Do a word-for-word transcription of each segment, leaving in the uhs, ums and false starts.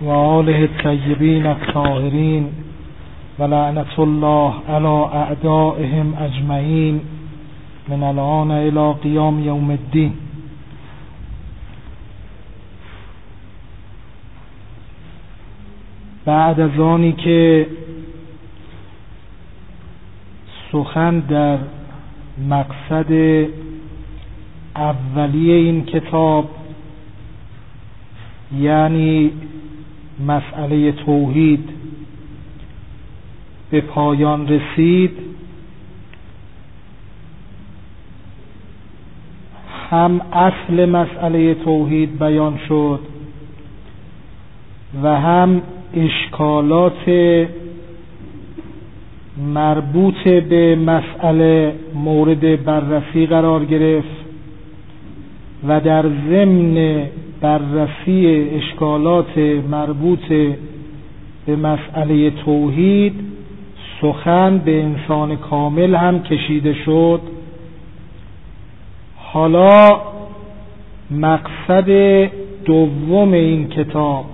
و آله الطیبین الطاهرین و لعنت الله علی اعدائهم اجمعین من الان الی قیام یوم الدین. بعد از آنی که سخن در مقصد اولیه این کتاب یعنی مسئله توحید به پایان رسید، هم اصل مسئله توحید بیان شد و هم اشکالات مربوط به مسئله مورد بررسی قرار گرفت و در ضمن بررسی اشکالات مربوط به مسئله توحید سخن به انسان کامل هم کشیده شد. حالا مقصد دوم این کتاب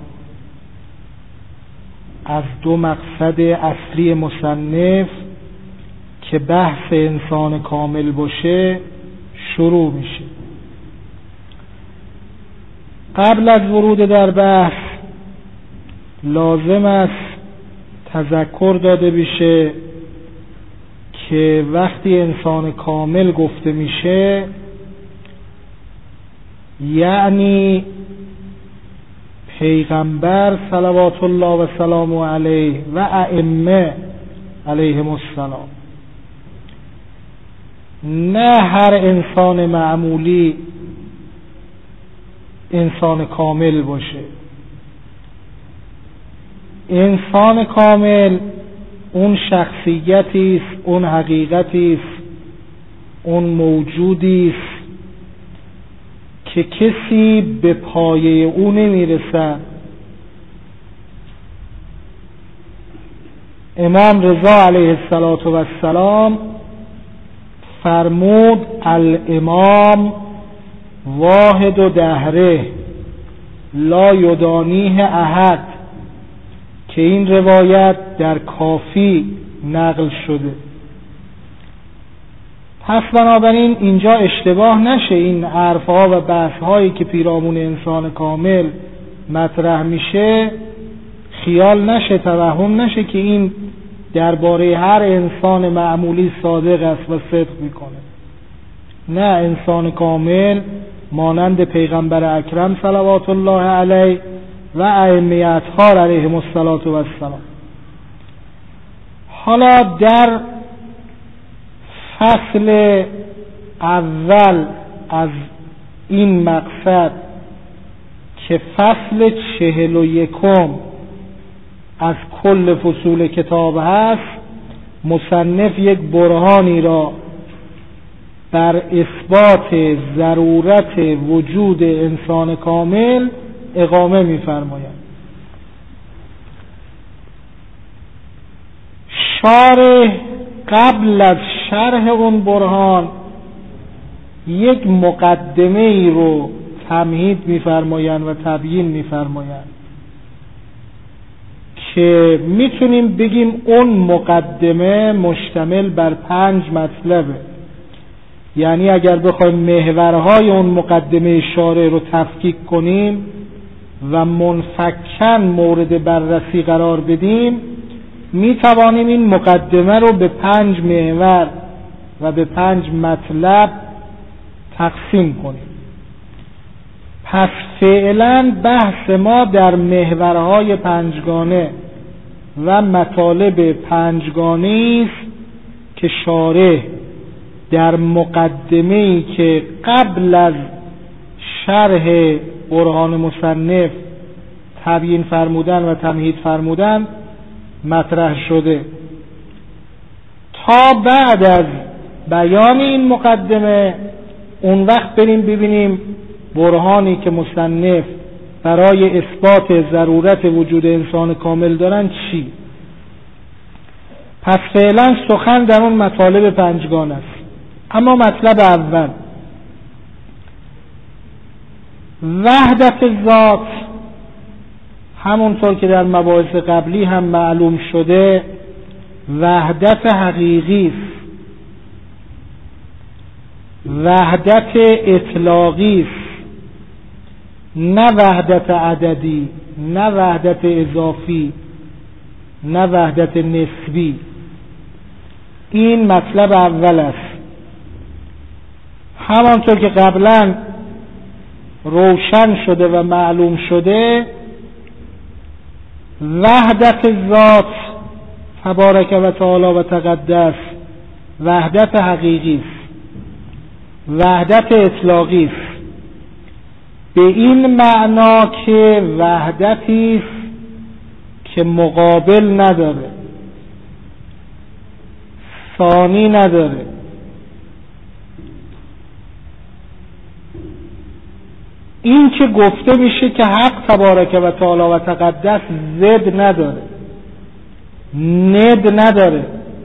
از دو مقصد اصلی مصنف که بحث انسان کامل باشه شروع میشه. قبل از ورود در بحث لازم است تذکر داده بشه که وقتی انسان کامل گفته میشه یعنی پیغمبر صلوات الله و سلامه علیه و ائمه علیهم السلام، نه هر انسان معمولی انسان کامل باشه. انسان کامل اون شخصیتی است، اون حقیقتی است، اون موجودی است که کسی به پایه او نمیرسد. امام رضا علیه السلام فرمود الامام واحد و دهره لا یدانیه احد، که این روایت در کافی نقل شده. پس بنابراین اینجا اشتباه نشه، این حرفها و بحثهایی که پیرامون انسان کامل مطرح میشه خیال نشه، توهم نشه که این درباره هر انسان معمولی صادق است و صدق میکنه. نه، انسان کامل مانند پیغمبر اکرم صلوات الله علیه و ائمه اطهار علیهم السلام. حالا در فصل اول از این مقصد که فصل چهل و یکم از کل فصول کتاب هست، مصنف یک برهانی را بر اثبات ضرورت وجود انسان کامل اقامه می‌فرماید. شارح قبل از شرح اون برهان یک مقدمه ای رو تمهید می‌فرمایند و تبیین می‌فرمایند که میتونیم بگیم اون مقدمه مشتمل بر پنج مطلبه. یعنی اگر بخوایم محورهای اون مقدمه شارح رو تفکیک کنیم و منفکاً مورد بررسی قرار بدیم، می توانیم این مقدمه رو به پنج محور و به پنج مطلب تقسیم کنیم. پس فعلا بحث ما در محورهای پنجگانه و مطالب پنجگانه است که شارح در مقدمه‌ای که قبل از شرح برهان مصنف تبیین فرمودن و تمهید فرمودن مطرح شده. تا بعد از بیان این مقدمه اون وقت بریم ببینیم برهانی که مصنف برای اثبات ضرورت وجود انسان کامل دارن چی. پس فعلا سخن در اون مطالب پنجگانه است. اما مطلب اول وحدت ذات همونطور که در مباحث قبلی هم معلوم شده وحدت حقیقی است، وحدت اطلاقی است، نه وحدت عددی، نه وحدت اضافی، نه وحدت نسبی. این مطلب اول است. همانطور که قبلا روشن شده و معلوم شده وحدت ذات تبارک و تعالی و تقدس وحدت حقیقی است، وحدت اطلاقی است، به این معنا که وحدتی است که مقابل نداره، ثانی نداره. این که گفته میشه که حق تبارک و تعالی و تقدس ضد نداره، ند نداره.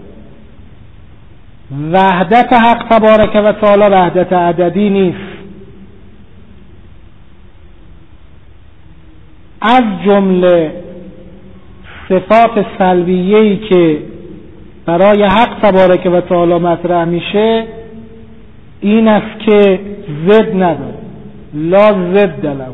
وحدت حق تبارک و تعالی وحدت عددی نیست. از جمله صفات سلبیه‌ای که برای حق تبارک و تعالی مطرح میشه این است که ضد نداره، لا ضد له،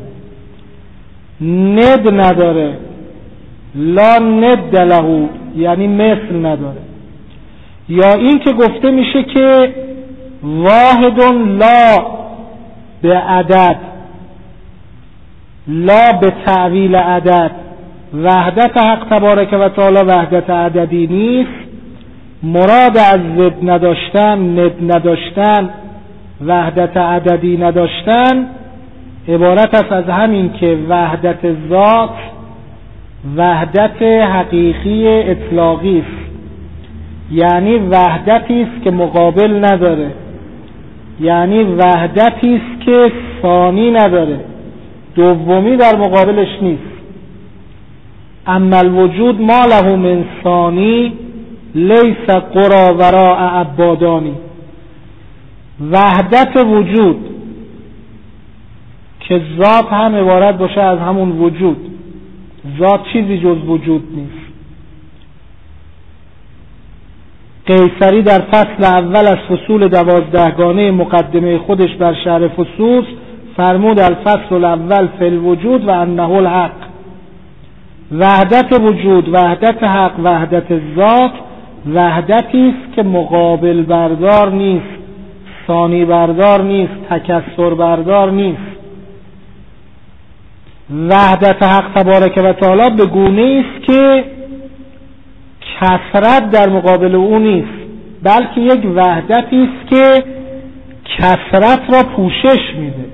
ند نداره، لا ند له یعنی مثل نداره. یا این که گفته میشه که واحد لا به عدد، لا به تعویل عدد. وحدت حق تبارک و تعالی وحدت عددی نیست. مراد از ضد نداشتن، ند نداشتن، وحدت عددی نداشتن عبارت است از همین که وحدت ذات وحدت حقیقی اطلاقی است، یعنی وحدتی است که مقابل نداره، یعنی وحدتی است که ثانی نداره، دومی در مقابلش نیست. اما الوجود ما له من ثانی لیس قرا وراء عبادانی. وحدت وجود که ذات هم عبارت باشه از همون وجود، ذات چیزی جز وجود نیست. قیصری در فصل اول از فصول دوازدهگانه مقدمه خودش بر شرح فصوص فرمود الفصل الاول فی الوجود و انه الحق. وحدت وجود، وحدت حق، وحدت ذات وحدتی است که مقابل بردار نیست، ثانی بردار نیست، تکسر بردار نیست. وحدت حق تبارک و تعالی به گونه است که کثرت در مقابل او نیست، بلکه یک وحدتی است که کثرت را پوشش میده،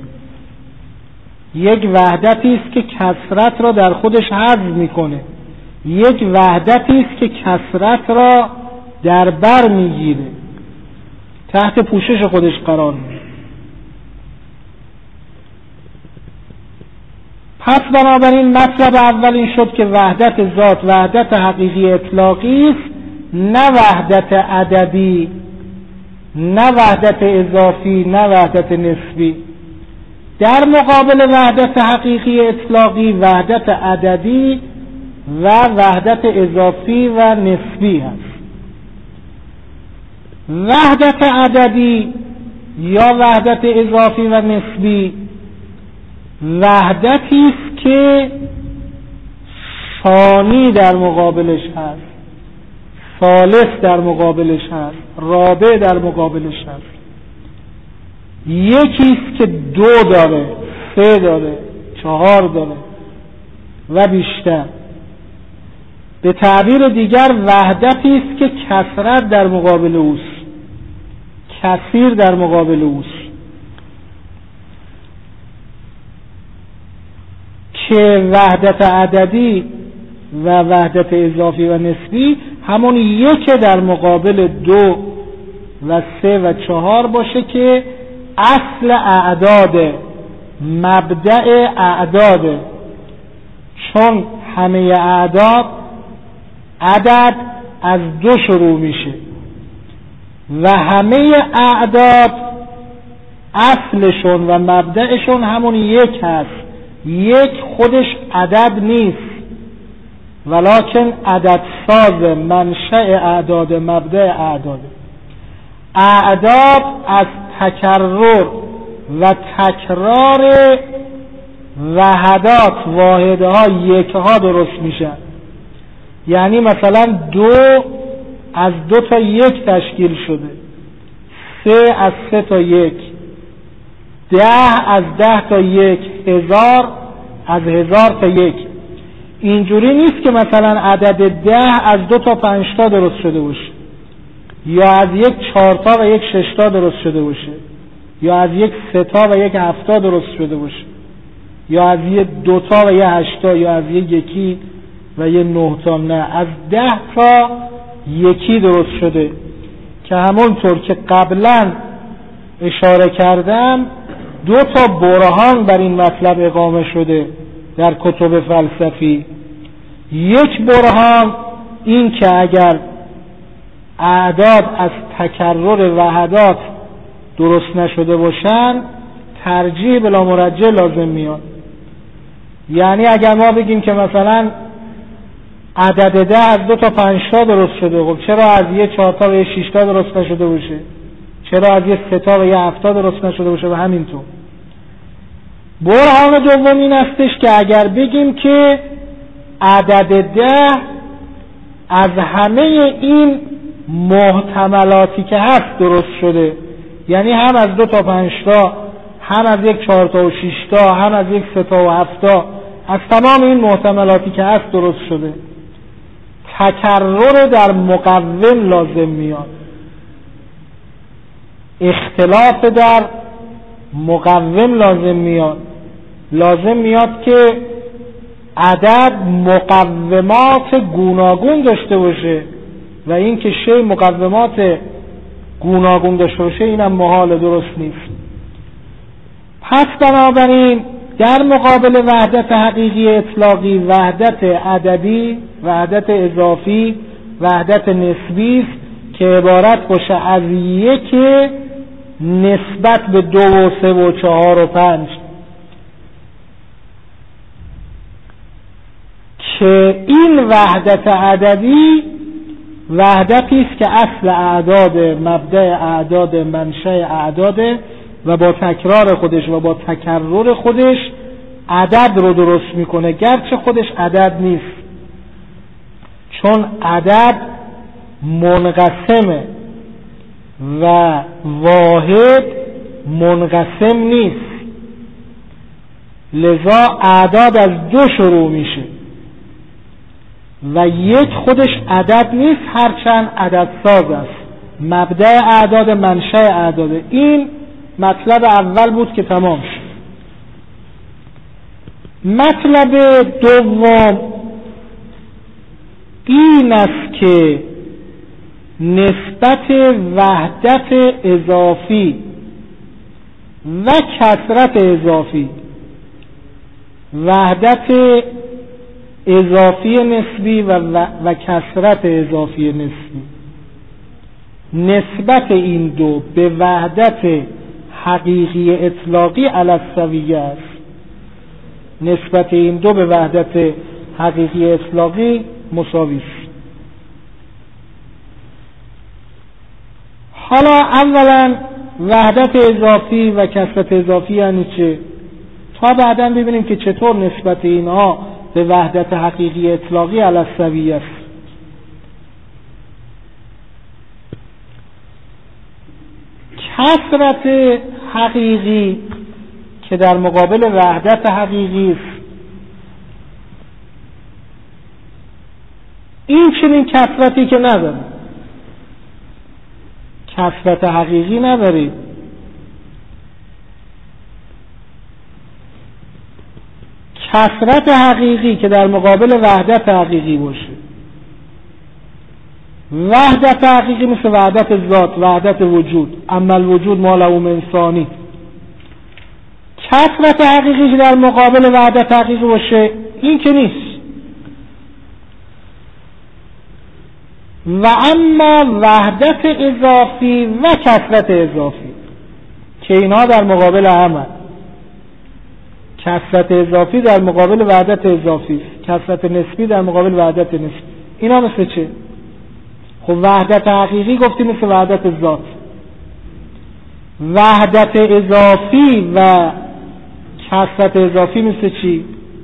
یک وحدتی است که کثرت را در خودش حذف میکنه، یک وحدتی است که کثرت را در بر میگیره، تحت پوشش خودش قرار میده. پس بنابراین مطلب اول این شد که وحدت ذات وحدت حقیقی اطلاقی است، نه وحدت عددی، نه وحدت اضافی، نه وحدت نسبی. در مقابل وحدت حقیقی اطلاقی وحدت عددی و وحدت اضافی و نسبی هست. وحدت عددی یا وحدت اضافی و نسبی وحدتی است که ثانی در مقابلش هست، ثالث در مقابلش هست، رابع در مقابلش هست. یکی است که دو داره، سه داره، چهار داره و بیشتر. به تعبیر دیگر وحدتی است که کثرت در مقابل اوست، کثیر در مقابل اوست، که وحدت عددی و وحدت اضافی و نسبی همون یک در مقابل دو و سه و چهار باشه که اصل اعداد، مبدأ اعداد. چون همه اعداد عدد از دو شروع میشه و همه اعداد اصلشون و مبدأشون همون یک هست. یک خودش عدد نیست، ولکن عدد ساز منشأ اعداد مبدأ اعداد. اعداد از تکرر و تکرار وحدات واحده ها یک ها درست میشن. یعنی مثلا دو از دو تا یک تشکیل شده، سه از سه تا یک، ده از ده تا یک، هزار از هزار تا یک. اینجوری نیست که مثلا عدد ده از دو تا پنج تا درست شده باشه، یا از یک چهار تا و یک شش تا درست شده باشه، یا از یک سه تا و یک هفت تا درست شده باشه، یا از یک دو تا و یک هشت تا، یا از یک یکی و یک نه تا. نه، از ده تا یکی درست شده که همونطور که قبلا اشاره کردم دو تا برهان بر این مطلب اقامه شده در کتب فلسفی. یک برهان این که اگر اعداد از تکرر وحدات درست نشده باشن ترجیح بلا مرجح لازم میاد. یعنی اگر ما بگیم که مثلا عدد ده از دو تا پنج تا درست شده، خب چرا از یک چهار تا و یک شش تا درست نشده باشه؟ چرا از یک سه تا و یک هفت تا درست نشده باشه؟ و همینطور. برهان دوم این استش که اگر بگیم که عدد ده از همه این محتملاتی که هست درست شده، یعنی هم از دو تا پنج تا، هم از یک چهار تا و شش تا، هم از یک سه تا و هفت تا، از تمام این محتملاتی که هست درست شده، تکرر در مقوم لازم میاد، اختلاف در مقوم لازم میاد. لازم میاد که عدد مقومات گوناگون داشته باشه و این که شی مقومات گوناگون داشته باشه اینم محال، درست نیست. پس بنابراین در مقابل وحدت حقیقی اطلاقی وحدت عددی، وحدت اضافی، وحدت نسبی است که عبارت باشه از یک نسبت به دو و سه و چهار و پنج، که این وحدت عددی وحدتی است که اصل اعداد، مبدأ اعداد، منشأ اعداد و با تکرار خودش و با تکرر خودش عدد رو درست میکنه، گرچه خودش عدد نیست، چون عدد منقسمه و واحد منقسم نیست، لذا اعداد از دو شروع میشه و یک خودش عدد نیست هرچند عدد ساز است. مبدأ اعداد، منشأ اعداد. این مطلب اول بود که تمام شد. مطلب دوم این است که نسبت وحدت اضافی و کثرت اضافی، وحدت اضافی نسبی و, و, و کثرت اضافی نسبی، نسبت این دو به وحدت حقیقی اطلاقی علی السویه است. نسبت این دو به وحدت حقیقی اطلاقی مساوی است. حالا اولا وحدت اضافی و کثرت اضافی یعنی چه؟ تا بعدا ببینیم که چطور نسبت اینها به وحدت حقیقی اطلاقی علی السویه است. کثرت حقیقی که در مقابل وحدت حقیقی است، این چنین کثرتی که نداره، کثرت حقیقی نداره. کثرت حقیقی که در مقابل وحدت حقیقی باشه. وحدت حقیقی مثل وحدت ذات، وحدت وجود، اما الوجود ما له من ثانی. کثرت حقیقی که در مقابل وحدت حقیقی باشه این که نیست. و اما وحدت اضافی و کثرت اضافی که اینها در مقابل هم هست. کثرت اضافی در مقابل وحدت اضافی، کثرت نسبی در مقابل وحدت نسبی. اینا مثل چه؟ خب وحدت حقیقی گفتیم مثل وحدت ذات. وحدت اضافی و کثرت اضافی مثل چی؟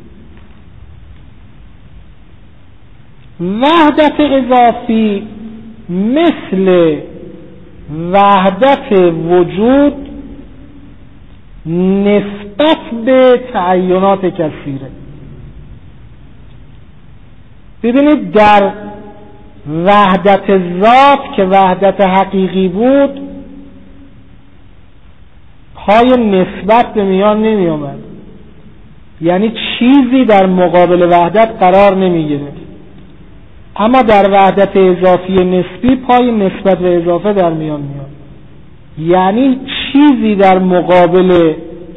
وحدت اضافی مثل وحدت وجود نسبت به تعینات کثیره. ببینید در وحدت ذات که وحدت حقیقی بود پای نسبت به میان نمی آمد، یعنی چیزی در مقابل وحدت قرار نمی گرفت. اما در وحدت اضافی نسبی پای نسبت و اضافه در میان میاد، یعنی چیزی در مقابل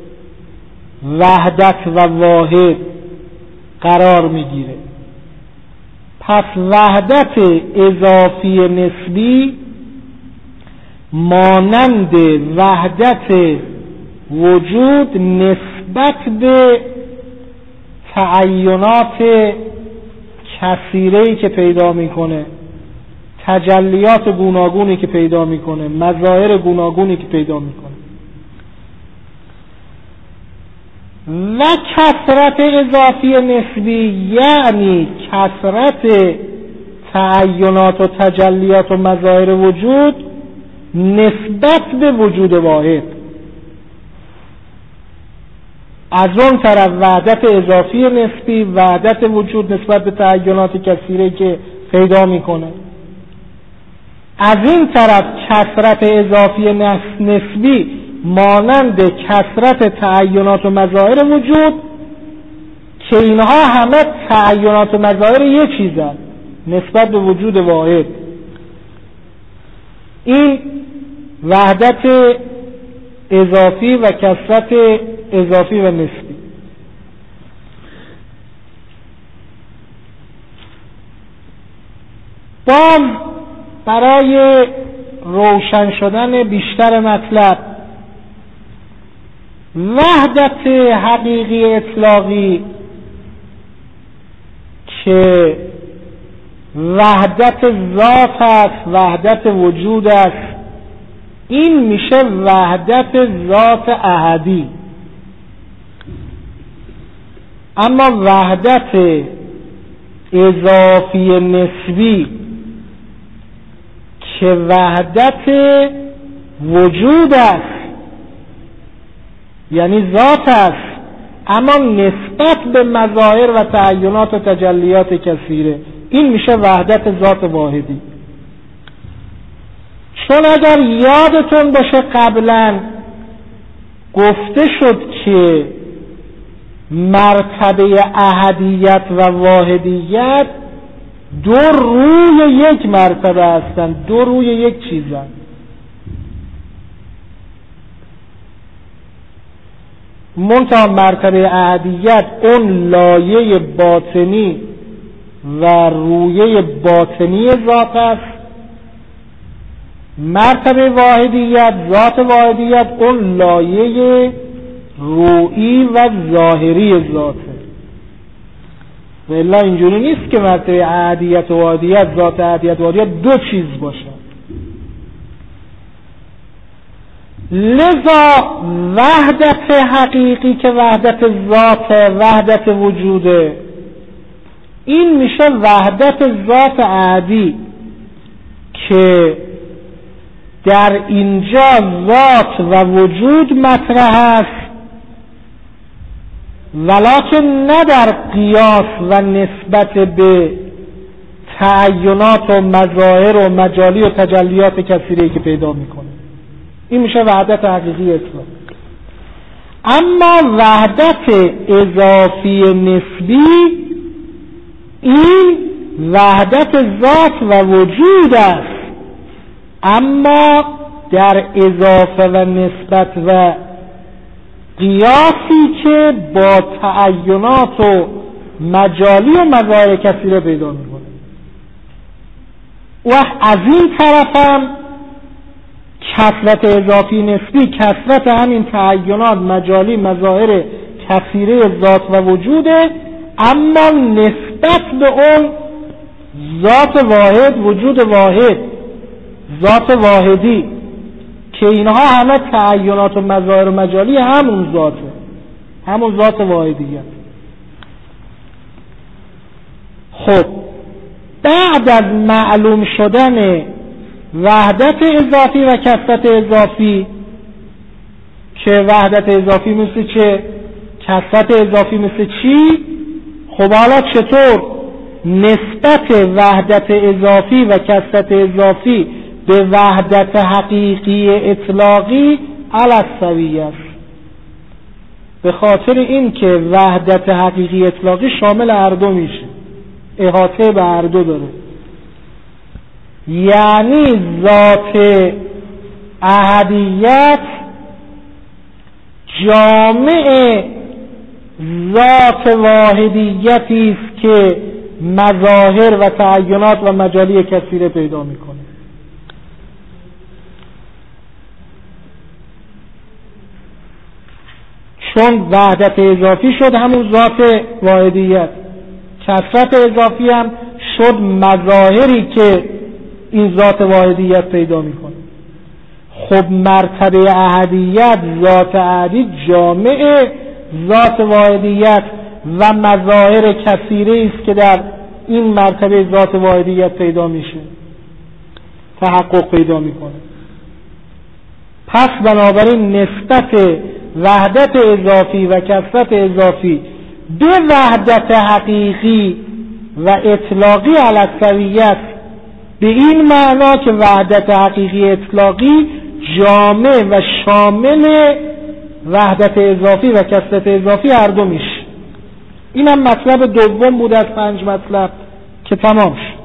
وحدت و واحد قرار میگیره. پس وحدت اضافی نسبی مانند وحدت وجود نسبت به تعینات کثیره‌ای که پیدا میکنه، تجلیات گوناگونی که پیدا میکنه، مظاهر گوناگونی که پیدا میکنه. و کثرت اضافی نسبی یعنی کثرت تعینات و تجلیات و مظاهر وجود نسبت به وجود واحد. از اون طرف وحدت اضافی نسبی وحدت وجود نسبت به تعینات کثیره که پیدا میکنه. از این طرف کثرت اضافی نسبی مانند کثرت تعینات و مظاهر وجود که اینها همه تعینات و مظاهر یک چیزن نسبت به وجود واحد. این وحدت اضافی و کثرت اضافی و نسبی. باز برای روشن شدن بیشتر مطلب، وحدت حقیقی اطلاقی که وحدت ذات است، وحدت وجود است، این میشه وحدت ذات احدی. اما وحدت اضافی نسبی که وحدت وجود است، یعنی ذات است، اما نسبت به مظاهر و تعینات و تجلیات کثیره، این میشه وحدت ذات واحدی. چون اگر یادتون باشه قبلا گفته شد که مرتبه احدیت و واحدیت دو روی یک مرتبه هستند، دو روی یک چیزند. منتها مرتبه احدیت اون لایه باطنی و رویه باطنی ذات است، مرتبه واحدیت ذات واحدیت اون لایه روئی و ظاهری ذاته. و الا اینجوری نیست که مرتبه احدیت و واحدیت ذات احدیت و واحدیت دو چیز باشه. لذا وحدت حقیقی که وحدت ذات، وحدت وجوده، این میشه وحدت ذات احدی که در اینجا ذات و وجود مطرح است، ولکن نه در قیاس و نسبت به تعینات و مظاهر و مجالی و تجلیات کثیره‌ای که پیدا میکنه. این میشه وحدت حقیقی اطلاق. اما وحدت اضافی نسبی این وحدت ذات و وجود است، اما در اضافه و نسبت و قیاسی که با تعینات و مجالی و مظاهر کثیره پیدا میکنه. و از این طرف هم کثرت اضافی نسبی کثرت همین تعینات، مجالی، مظاهر کثیره ذات و وجوده، اما نسبت به اون ذات واحد، وجود واحد، ذات واحدی که اینها همه تعینات و مظاهر و مجالی همون ذاته، همون ذات واحدیه. خب بعد از معلوم شدن وحدت اضافی و کثرت اضافی، که وحدت اضافی مثل چه؟ کثرت اضافی مثل چی؟ خب حالا چطور نسبت وحدت اضافی و کثرت اضافی به وحدت حقیقی اطلاقی علی است؟ به خاطر این که وحدت حقیقی اطلاقی شامل هر دو میشه، احاطه به هر دو داره. یعنی ذات احدیت جامع ذات واحدیتی است که مظاهر و تعینات و مجالی کثیره پیدا میکنه. چون وحدت اضافی شد همون ذات واحدیت، کثرت اضافی هم شد مظاهری که این ذات واحدیت پیدا میکنه. خب مرتبه احدیت، ذات احدی جامع ذات واحدیت و مظاهر کثیره است که در این مرتبه ذات واحدیت پیدا میشه، تحقق پیدا میکنه. پس بنابراین نسبت وحدت اضافی و کثرت اضافی به وحدت حقیقی و اطلاقی علی السویت به این معنا که وحدت حقیقی اطلاقی جامع و شامل وحدت اضافی و کثرت اضافی هر دو میشه. این هم مطلب دوم بود از پنج مطلب که تمام شد.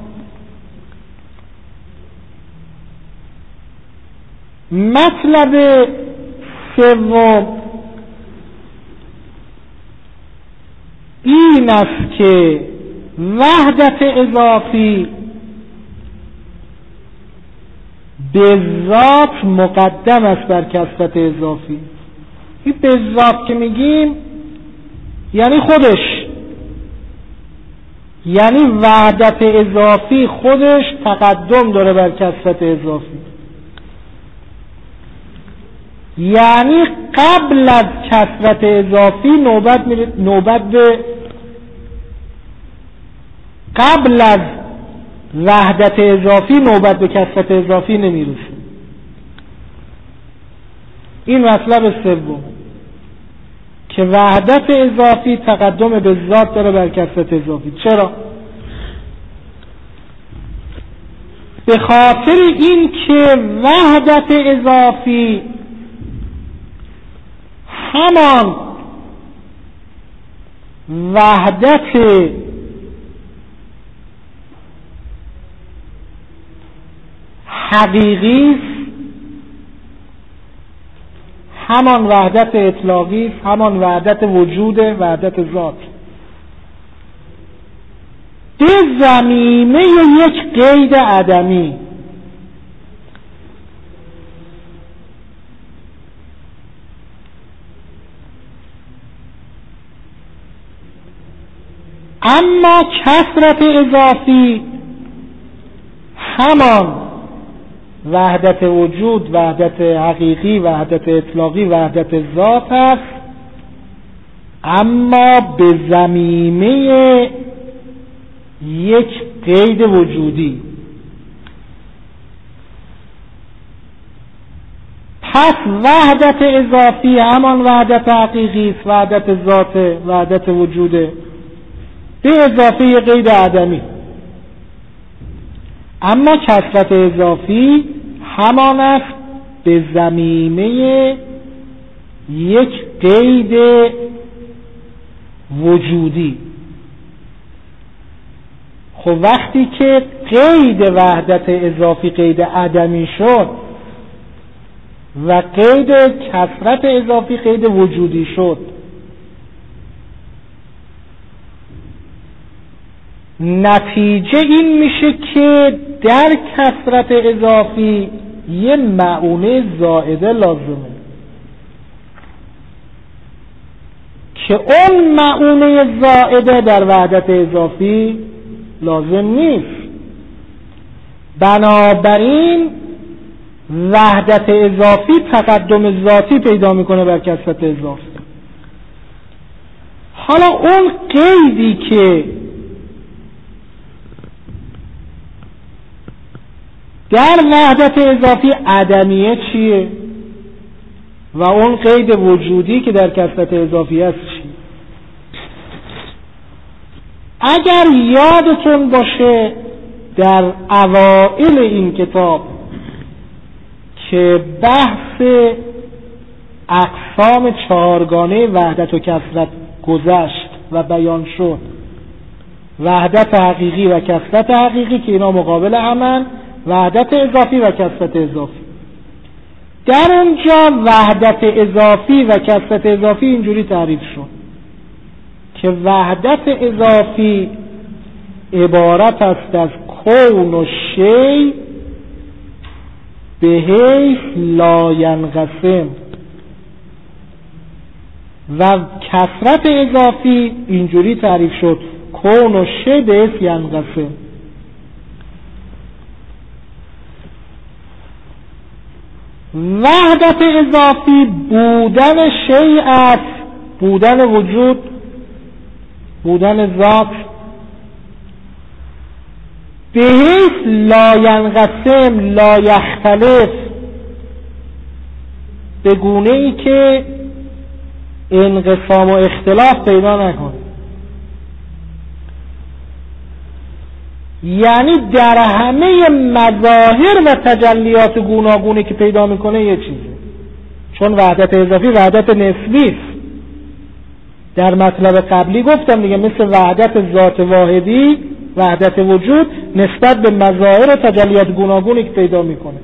مطلب سوم این است که وحدت اضافی به ذات مقدم است بر کثرت اضافی. این به ذات که میگیم یعنی خودش، یعنی وحدت اضافی خودش تقدم داره بر کثرت اضافی، یعنی قبل از کثرت اضافی نوبت میره، نوبت به قبل از وحدت اضافی نوبت به کثرت اضافی نمیرسه. این مطلب سوم که وحدت اضافی تقدم به ذات داره بر کثرت اضافی. چرا؟ به خاطر این که وحدت اضافی همان وحدت حقیقی، همان وحدت اطلاقی، همان وحدت وجود، وحدت ذات به ضمیمه یک قید عدمی. اما کثرت اضافی همان وحدت وجود، وحدت حقیقی، وحدت اطلاقی، وحدت ذات است، اما به ضمیمه یک قید وجودی. پس وحدت اضافی همان وحدت حقیقی است، وحدت ذات، وحدت وجوده، به اضافه یک قید عدمی. اما کثرت اضافی همان است به ضمیمه یک قید وجودی. خب وقتی که قید وحدت اضافی قید عدمی شد و قید کثرت اضافی قید وجودی شد، نتیجه این میشه که در کثرت اضافی یه معونه زائده لازمه که اون معونه زائده در وحدت اضافی لازم نیست. بنابراین وحدت اضافی تقدم ذاتی پیدا میکنه بر کثرت اضافی. حالا اون قیدی که در وحدت اضافی عدمیه چیه و اون قید وجودی که در کثرت اضافی است چیه؟ اگر یادتون باشه در اوائل این کتاب که بحث اقسام چهارگانه وحدت و کثرت گذشت و بیان شد، وحدت حقیقی و کثرت حقیقی که اینا مقابل همن، وحدت اضافی و کثرت اضافی. در اونجا وحدت اضافی و کثرت اضافی اینجوری تعریف شد که وحدت اضافی عبارت است از کون و شی به حیث لا ینقسم و کثرت اضافی اینجوری تعریف شد کون و شی به حیث ینقسم. وحدت اضافی بودن شیء است، بودن وجود، بودن ذات، به حیث لا ینقسم لا یختلف، به گونه ای که انقسام و اختلاف پیدا نکنه. یعنی در همه مظاهر و تجلیات گوناگونی که پیدا میکنه یه چیزه، چون وحدت اضافی وحدت نسبی است. در مطلب قبلی گفتم دیگه، مثل وحدت ذات واحدی، وحدت وجود نسبت به مظاهر و تجلیات گوناگونی که پیدا میکنه.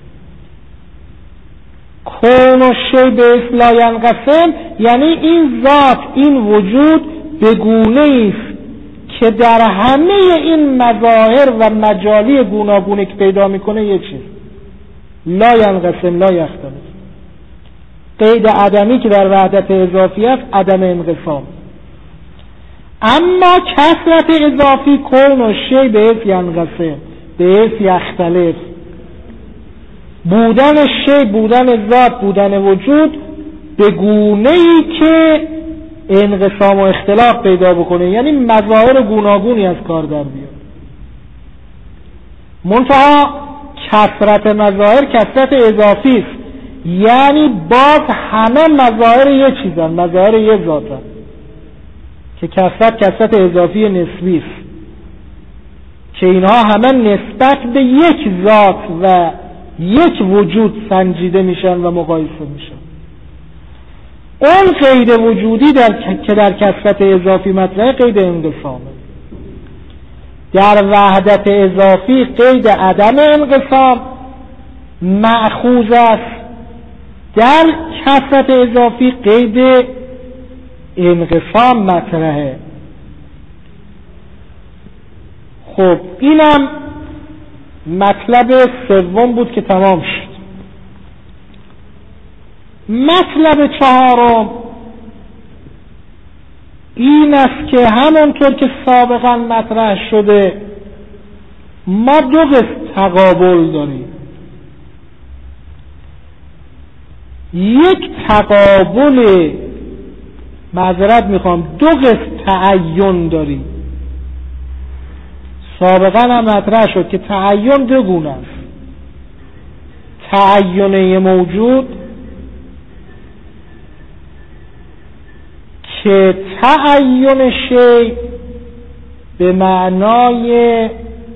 کون و شی به حیث لا ینقسم یعنی این ذات، این وجود به گونه ایست که در همه این مظاهر و مجالی گوناگونی که پیدا میکنه یه چیز، لا ینقسم لا یختلف. قید عدمی که در وحدت اضافی است عدم انقسام. اما کثرت اضافی کون و شی به حیث ینقسم به حیث یختلف، بودن شی، بودن ذات، بودن وجود به گونه ای که انقسام و اختلاف پیدا بکنه، یعنی مظاهر گوناگونی از کار در بیاد. منتها کثرت مظاهر کثرت اضافی است، یعنی باز همه مظاهر یه چیزن، مظاهر یه ذاتن، که کثرت کثرت اضافی نسبی است که اینها همه نسبت به یک ذات و یک وجود سنجیده میشن و مقایسه میشن. اون قید وجودی در که در کثرت اضافی مطرحه قید انقسامه. در وحدت اضافی قید عدم انقسام مأخوذ است، در کثرت اضافی قید انقسام مطرحه. خب اینم مطلب سوم بود که تمام شد. مطلب چهارم این است که همونطور که سابقا مطرح شده ما دو قسم تقابل داریم. یک تقابل، معذرت میخوام، دو قسم تعین داریم. سابقا هم مطرح شد که تعین دو گونه است: تعین موجود که تعین شی به معنای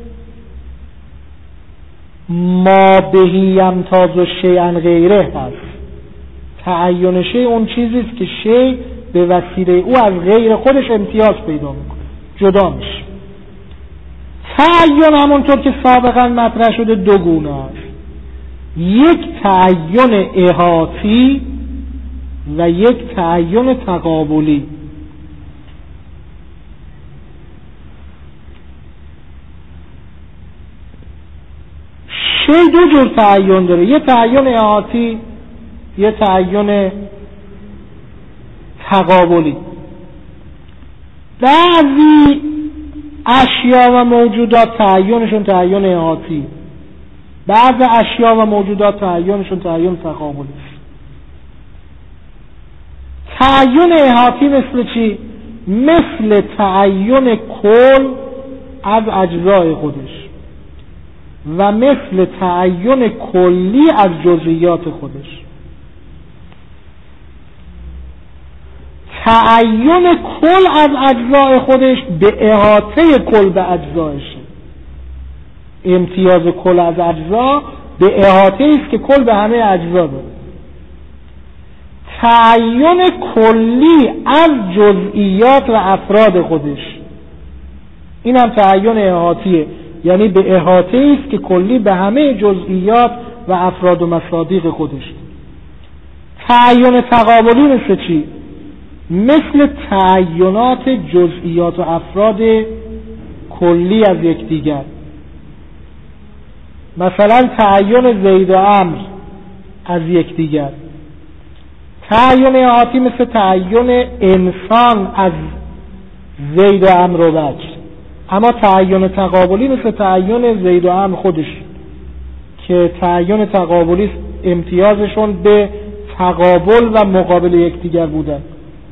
ما بهی یمتاز و شیئا غیره هست. تعین شی اون چیزیست که شی به وسیله او از غیر خودش امتیاز پیدا میکنه، جدا میشه. تعین همونطور که سابقا مطرح شده دو گونه است: یک تعین احاطی و یک تعین تقابلی. شی دو جور تعین داره، یه تعین احاطی، یه تعین تقابلی. بعضی اشیا و موجودات تعینشون تعین احاطی، بعضی اشیا و موجودات تعینشون تعین تقابلی. تعین احاطی مثل چی؟ مثل تعین کل از اجزای خودش و مثل تعین کلی از جزئیات خودش. تعین کل از اجزای خودش به احاطه کل به اجزایشه. امتیاز کل از اجزا به احاطه است که کل به همه اجزا داره. تعین کلی از جزئیات و افراد خودش، این هم تعین احاطیه، یعنی به احاطه است که کلی به همه جزئیات و افراد و مصادیق خودش. تعین تقابلی مثل چی؟ مثل تعینات جزئیات و افراد کلی از یکدیگر. مثلا تعین زید و عمرو از یکدیگر. تعین احاطی مثل تعین انسان از زید و عمرو و بکر. اما تعین تقابلی مثل تعین زید و عمرو خودش که تعین تقابلی امتیازشون به تقابل و مقابل یکدیگر بودن.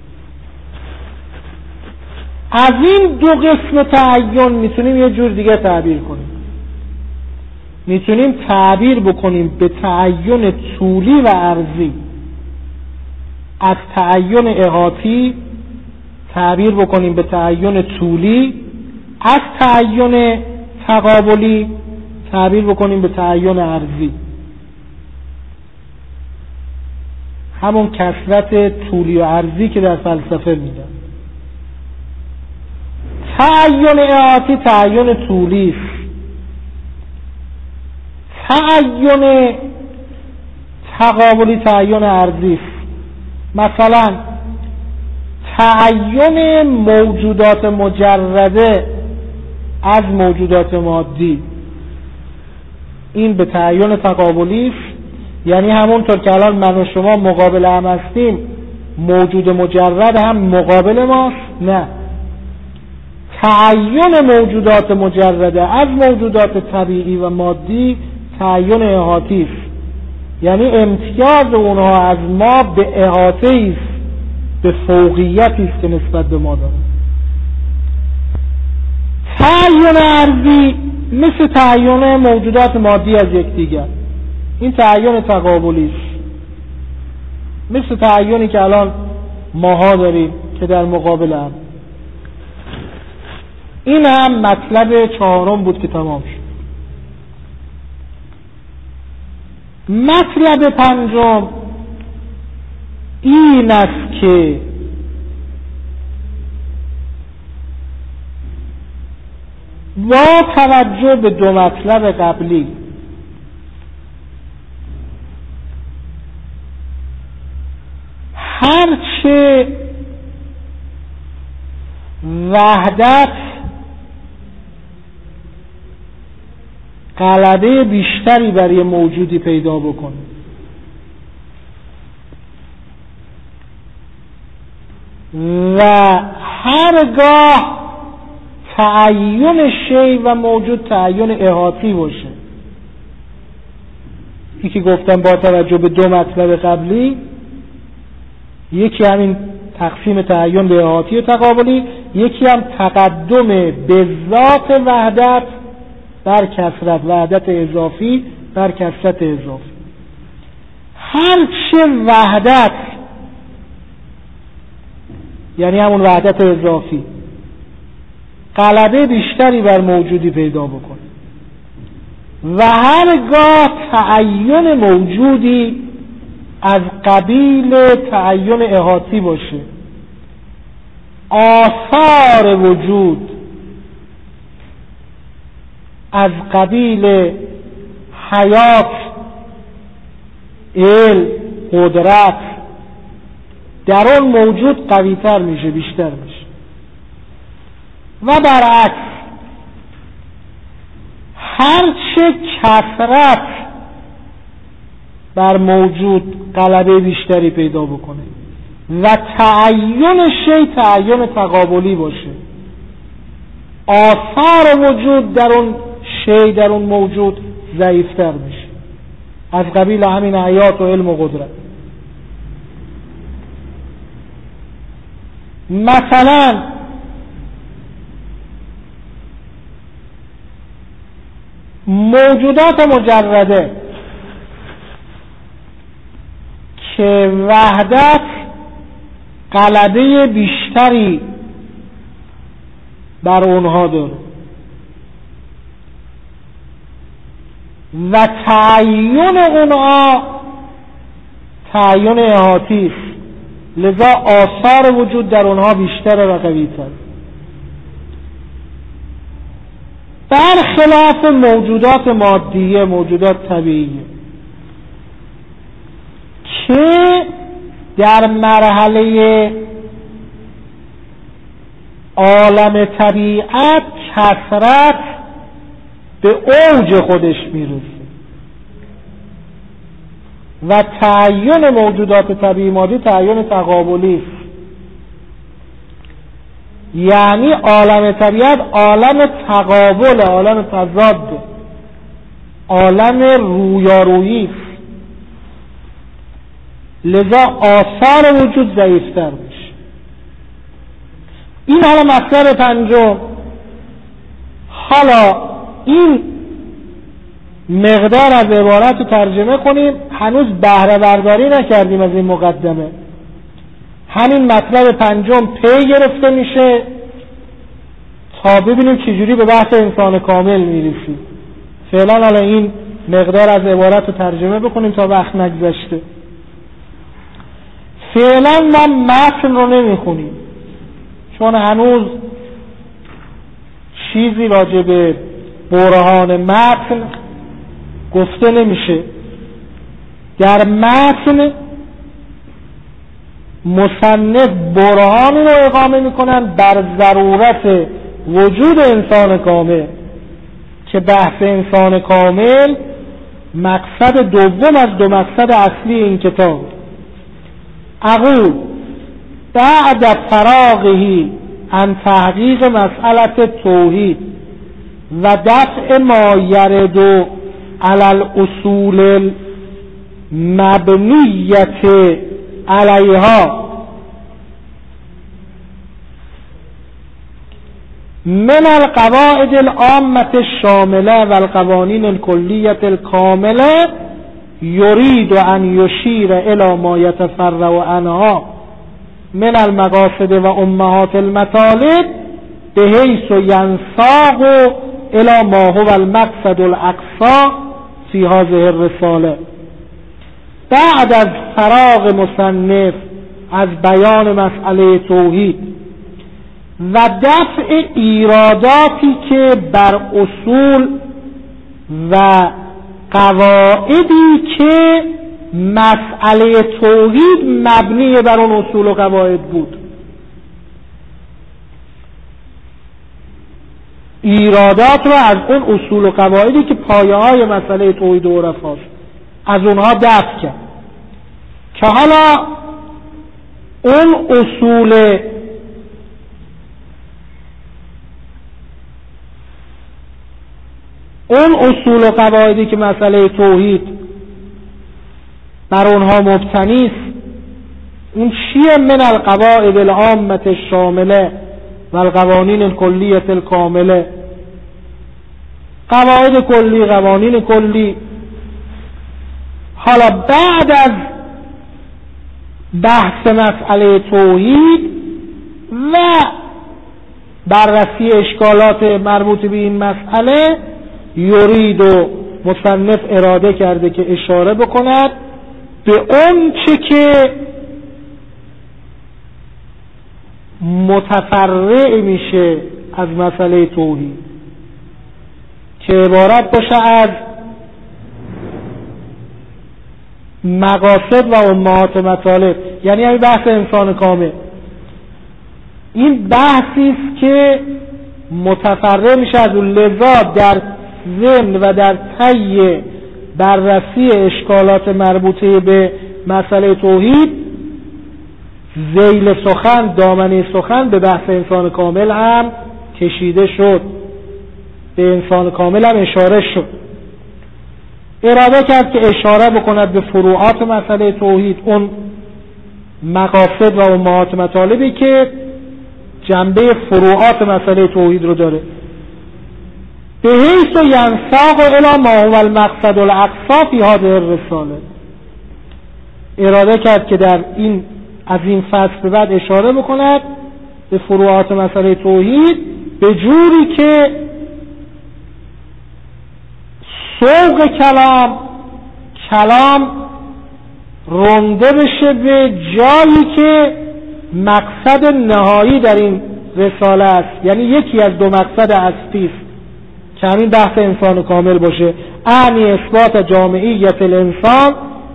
از این دو قسم تعین میتونیم یه جور دیگه تعبیر کنیم. میتونیم تعبیر بکنیم به تعین طولی و عرضی. از تعین احاطی تعبیر بکنیم به تعین طولی، از تعین تقابلی تعبیر بکنیم به تعین عرضی. همون کثرت طولی و عرضی که در فلسفه میدن. تعین احاطی تعین طولی است. تعین تقابلی تعین عرضی است. مثلا تعین موجودات مجرده از موجودات مادی، این به تعین تقابلی است. یعنی همونطور که الان من و شما مقابل هم هستیم، موجود مجرد هم مقابل ماست؟ نه، تعین موجودات مجرده از موجودات طبیعی و مادی تعین احاطی است. یعنی امتیاز اونها از ما به احاطه است، به فوقیتی است که نسبت به ما داره. تعین عرضی مثل تعین موجودات مادی از یکدیگر، این تعین تقابلی است. مثل تعینی که الان ماها داریم که در مقابل هم. این هم مطلب چهارم بود که تمام شد. مطلب پنجم این است که با توجه به دو مطلب قبلی هرچه وحدت غلبه بیشتری بر یه موجودی پیدا بکنه و هرگاه تعین شی و موجود تعین احاطی باشه، یکی گفتم با توجه به دو مطلب قبلی، یکی همین تقسیم تعین به احاطی و تقابلی، یکی هم تقدم به ذات وحدت بر کثرت، وحدت اضافی بر کثرت اضافی. هرچه وحدت، یعنی همون وحدت اضافی، غلبه بیشتری بر موجودی پیدا بکنه و هرگاه تعین موجودی از قبیل تعین احاطی باشه، آثار وجود از قبیل حیات، علم، قدرت در اون موجود قوی‌تر میشه، بیشتر میشه. و برعکس هرچه کثرت بر موجود غلبه بیشتری پیدا بکنه و تعین شی تعین تقابلی باشه، آثار وجود در اون شی، در اون موجود ضعیفتر میشه، از قبیل همین حیات و علم و قدرت. مثلا موجودات مجرده که وحدت غلبه بیشتری بر اونها داره و تعیین اونها تعیین احاطی است، لذا آثار وجود در اونها بیشتر و قوی‌تر، برخلاف موجودات مادیه، موجودات طبیعیه که در مرحله عالم طبیعت کثرت به اوج خودش میرسه و تعیین موجودات طبیعی مادی تعیین تقابلی است. یعنی عالم طبیعت عالم تقابل، عالم تضاد، عالم رویارویی است، لذا آثار وجود ضعیفتر میشه. این حالا مطلب پنجم. حالا این مقدار از عبارت رو ترجمه کنیم، هنوز بهره برداری نکردیم از این مقدمه. همین مطلب پنجم پی گرفته میشه تا ببینیم چجوری به بحث انسان کامل میرسیم. فعلا حالا این مقدار از عبارت رو ترجمه بکنیم تا وقت نگذشته. فعلا ما متن رو نمیخونیم چون هنوز چیزی راجع به برهان متن گفته نمیشه. در متن مصنف برهانی رو اقامه میکنن بر ضرورت وجود انسان کامل که بحث انسان کامل مقصد دوم از دو مقصد اصلی این کتاب. اقول بعد فراغه عن تحقیق مسئله توحید و دفع ما یرد علی الاصول المبنیت علیها من القواعد العامة الشاملة والقوانين الكلية الكاملة يريد أن يشير إلى ما يتفرع عنها من المقاصد وأمهات المطالب بحيث ينساق إلى ما هو المقصد الأقصى في هذه الرسالة. بعد از فراغ مصنف از بیان مسئله توحید و دفع ایراداتی که بر اصول و قواعدی که مسئله توحید مبنی بر اون اصول و قواعد بود، ایرادات رو از اون اصول و قواعدی که پایه های مسئله توحید و عرفاست از اونها دفع کرد که حالا اون اصول اون اصول و قواعدی که مسئله توحید بر اونها مبتنی است، اون چیه؟ من القواعد العامة الشامله و القوانین الکلیه الکامله، قواعد کلی، قوانین کلی. حالا بعد از بحث مسئله توحید و بررسی اشکالات مربوط به این مسئله، یرید و مصنف اراده کرده که اشاره بکند به اون چه که متفرع میشه از مسئله توحید، که عبارت باشه از مقاصد و امهات مطالب، یعنی همین بحث انسان کامل. این بحثی است که متفرع میشه از اون، لذا در ضمن و در طی بررسی اشکالات مربوطه به مسئله توحید ذیل سخن، دامنه سخن به بحث انسان کامل هم کشیده شد، به انسان کامل هم اشاره شد. اراده کرد که اشاره بکند به فروعات مسئله توحید، اون مقاصد و امهات مطالبی که جنبه فروعات مسئله توحید رو داره. به حیث و ینساق الی ما هو المقصد الاقصی فی هذه الرساله. اراده کرد که در این از این فصل به بعد اشاره بکند به فروعات مسئله توحید به جوری که سوق کلام کلام رونده بشه به جایی که مقصد نهایی در این رساله است، یعنی یکی از دو مقصد اصلی است که همین بحث انسان کامل باشه، اعنی اثبات جامعیت الانسان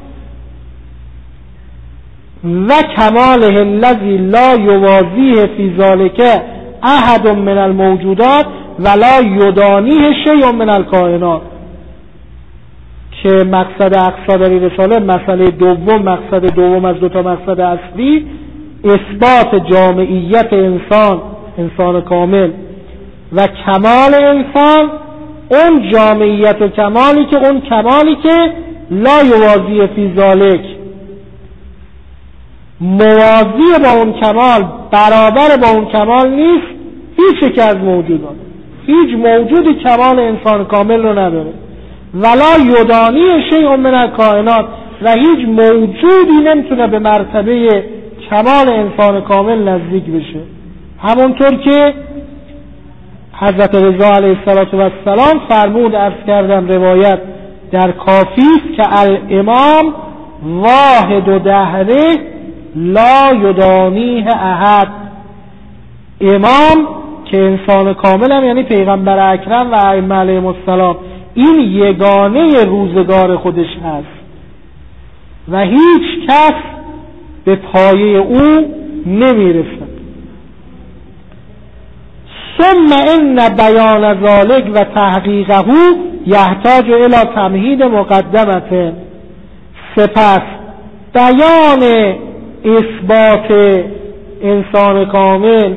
و کماله الذی لا یوازیه فی ذلک احد من الموجودات ولا یدانیه شیء من الکائنات. که مقصد اقصا در این رساله، مسئله دوم، مقصد دوم از دو تا مقصد اصلی، اثبات جامعیت انسان، انسان کامل و کمال انسان، اون جامعیت و کمالی که اون کمالی که لا یوازی فی ذالک، موازی با اون کمال، برابر با اون کمال نیست هیچ یک از موجودات. هیچ موجودی کمال انسان کامل رو نداره. ولا یدانی شیء من الکائنات، و هیچ موجودی نمیتونه به مرتبه کمال انسان کامل نزدیک بشه. همونطور که حضرت رضا علیه السلام فرمود، عرض کردم روایت در کافی است که الامام واحد و دهره لا یدانیه احد. امام که انسان کامل هم یعنی پیغمبر اکرم و ائمه علیهم السلام، این یگانه روزگار خودش هست و هیچ کس به پایه او نمیرسد. ثم ان بیان ذلک و تحقیقه یحتاج الی تمهید مقدمه. سپس بیان اثبات انسان کامل،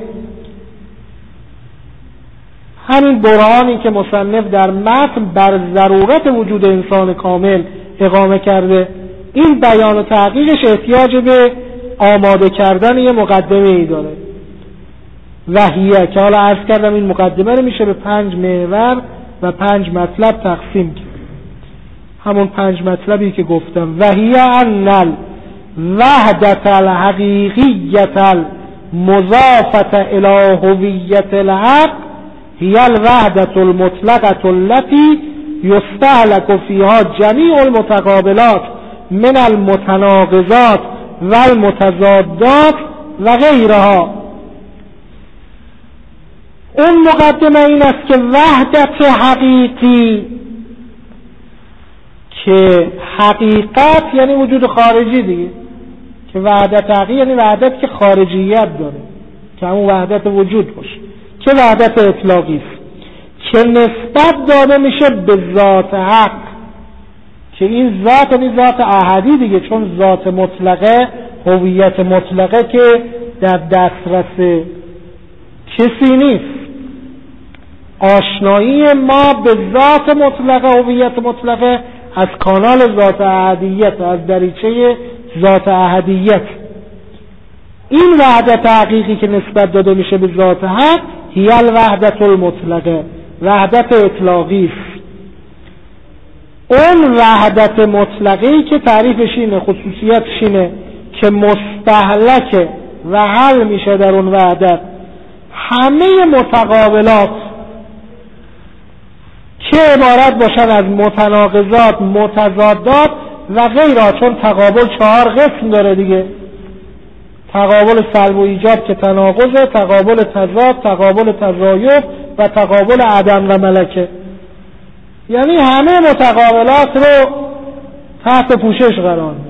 همین برهانی که مصنف در متن بر ضرورت وجود انسان کامل اقامه کرده، این بیان و تحقیقش احتیاج به آماده کردن یه مقدمه ای داره. وحیه که حالا عرض کردم این مقدمه رو میشه به پنج محور و پنج مطلب تقسیم کرد. همون پنج مطلبی که گفتم، وحیه ان الوحدت الحقیقیت المضافت الی هویت الحق هی الوحدت المطلقه التي یستهلک فیها جمیع المتقابلات من المتناقضات و المتضادات و غیرها. اون مقدمه این است که وحدت حقیقی، که حقیقت یعنی وجود خارجی دیگه، که وحدت حقیقی یعنی وحدت که خارجیت داره، که همون وحدت وجود باشه، که وحدت اطلاقی است که نسبت داده میشه به ذات حق، که این ذات یعنی ذات احدی دیگه، چون ذات مطلقه، هویت مطلقه که در دسترس کسی نیست. آشنایی ما به ذات مطلقه، هویت مطلقه، از کانال ذات احدیت، از دریچه ذات احدیت. این وحدت حقیقی که نسبت داده میشه به ذات حق هی الوحدت المطلقه، وحدت اطلاقی است. اون وحدت مطلقی که تعریفش اینه، خصوصیتش اینه که مستهلکه و حل میشه در اون وحدت همه متقابلات که عبارت باشن از متناقضات، متضادات و غیرها، چون تقابل چهار قسم داره دیگه: تقابل سلب و ایجاب که تناقضه، تقابل تضاد، تقابل تضایف و تقابل عدم و ملکه. یعنی همه متقابلات رو تحت پوشش قرار میده،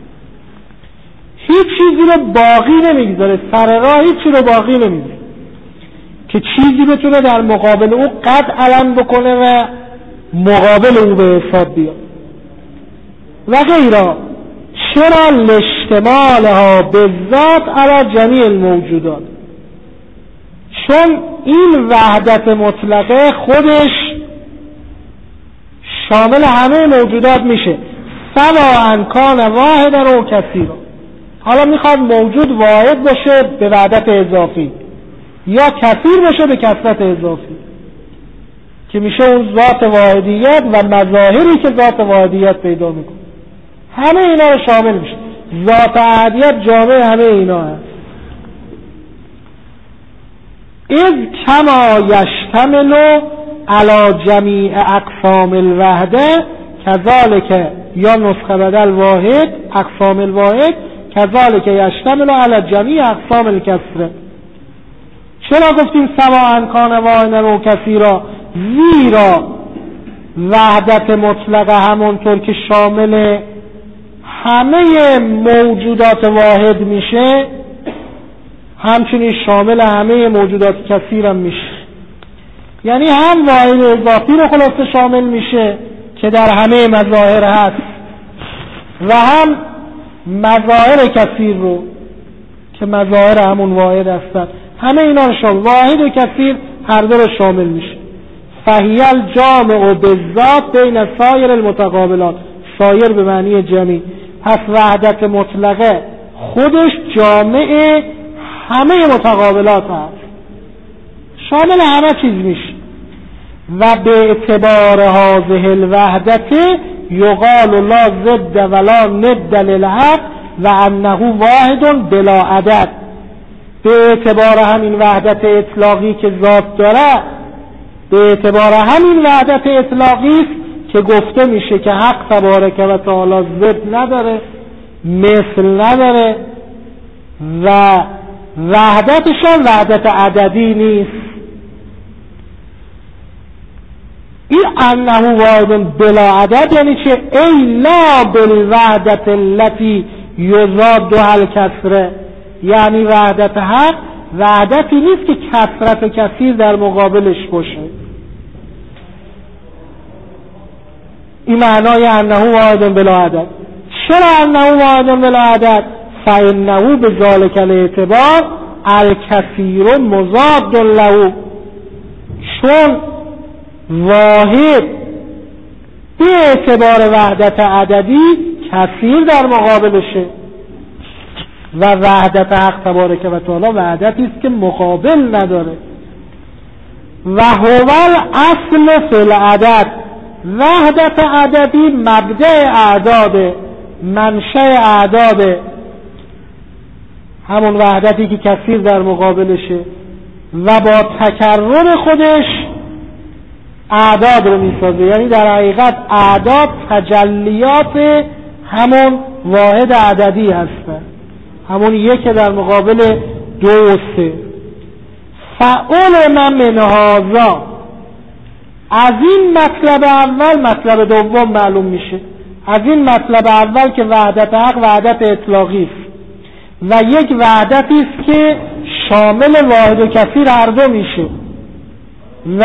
هیچ چیزی رو باقی نمیگذاره، سر راه هیچ چیزی رو باقی نمیگذاره که چیزی بتونه در مقابل او قد علم بکنه و مقابل او به حساب بیاد و غیره. چرا؟ لاشتمالها به ذات علی جمیع الموجودات، چون این وحدت مطلقه خودش شامل همه موجودات میشه، سواء کان واحد رو کثیر. حالا میخواد موجود واحد باشه به وحدت اضافی یا کثیر باشه به کثرت اضافی، که میشه اون ذات واحدیت و مظاهری که ذات واحدیت پیدا میکنه. همه اینا رو شامل میشه. ذات احدیت جامع همه اینا هست. اذ کما یشتمل علی جمیع اقسام الوحده کذالک، یا نسخه بدل واحد اقسام الواحد کذالک یشتمل علی جمیع اقسام الکثره. چرا گفتیم سواء کان واحدا و کثیرا؟ زیرا وحدت مطلقه همونطور که شامل همه موجودات واحد میشه، همچنین شامل همه موجودات کثیر هم میشه. یعنی هم واحد اضافی رو خلاصه شامل میشه که در همه مظاهر هست، و هم مظاهر کثیر رو که مظاهر همون واحد هستن. همه اینا رو شامل، واحد و کثیر هر دو رو شامل میشه. فهی الجامع بالذات بین سایر المتقابلات، سایر به معنی جمعی. پس وحدت مطلقه خودش جامع همه متقابلات هست، شامل همه چیز میشه. و به اعتبار هذه الوحدت یقال لا ضد ولا ند للحق و انه واحد بلا عدد. به اعتبار همین وحدت اطلاقی که ذات داره، به اعتبار همین وحدت اطلاقی است که گفته میشه که حق تبارک و تعالی ضد نداره، مثل نداره، و وحدتشان وحدت عددی نیست. این انه واحد بلا عدد یعنی چه؟ ای لا بالوحدت التي یضادها الکثره، یعنی وحدت حق وحدتی نیست که کثرت کثیر در مقابلش باشه. این معنای انه واحد بلا عدد. چرا انه واحد بلا عدد؟ فانه بذلک الاعتبار الکثیر مضاد له، چون واحد به اعتبار وحدت عددی کثیر در مقابلشه، و وحدت حق تبارک و تعالی وحدتی است که مقابل نداره. و هو الاصل فی العدد، وحدت عددی مبدأ اعداد، منشأ اعداد، همون وحدتی که کثیر در مقابلشه و با تکرر خودش اعداد رو میسازه. یعنی در حقیقت اعداد تجلیات همون واحد عددی هستن، همون یک در مقابل دو و سه. فعول من من هذا، از این مطلب اول مطلب دوم معلوم میشه. از این مطلب اول که وحدت حق وحدت اطلاقی است و یک وحدتی است که شامل واحد و کثیر هر دو میشه و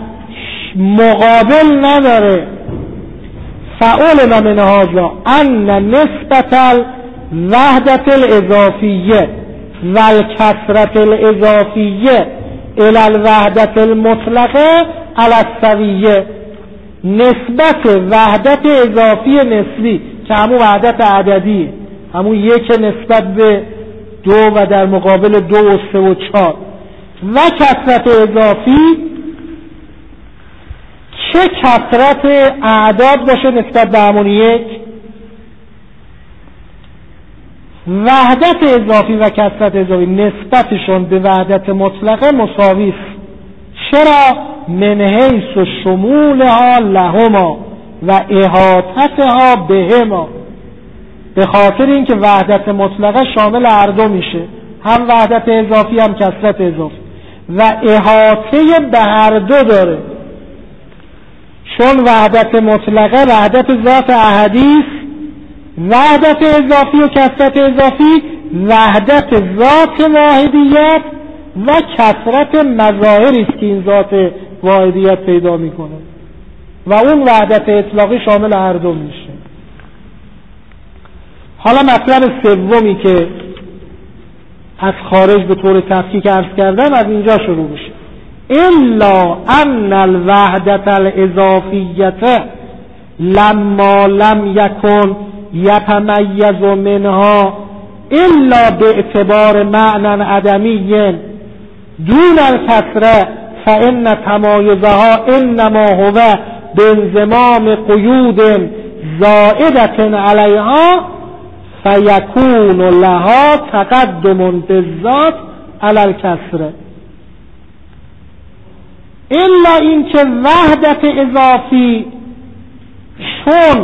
مقابل نداره. فعول من من هذا ان نسبت الوحدت الاضافیه و الکثرت الاضافیه الى الوحدت المطلقه علی السویه، نسبت وحدت اضافی نسبی که همون وحدت عددیه، همون یک نسبت به دو و در مقابل دو و سه و چهار، و کثرت اضافی چه کثرت اعداد باشه نسبت به همون یک. وحدت اضافی و کثرت اضافی نسبتشون به وحدت مطلقه مساوی است. چرا؟ من حیث شمولها لهما و احاطتها بهما، به خاطر اینکه وحدت مطلقه شامل هر دو میشه، هم وحدت اضافی هم کثرت اضافی، و احاطه به هر دو داره. چون وحدت مطلقه وحدت ذات احدی است، وحدت اضافی و کثرت اضافی وحدت ذات واحدیت و کثرت مظاهری است که این ذات واحدیت پیدا میکنه، و اون وحدت اطلاقی شامل هر دو میشه. حالا مطلب سومی که از خارج به طور تفکیک عرض کردم از اینجا شروع میشه. الا ان الوحدت الاضافیت لما لم یکن یتمیز منها الا باعتبار معنی عدمی دون الکسره فان تمایزها انما هو بانضمام قیود زائدة علیها فیکون لها تقدم بالذات علی الکسره. الا اینکه وحدت اضافی چون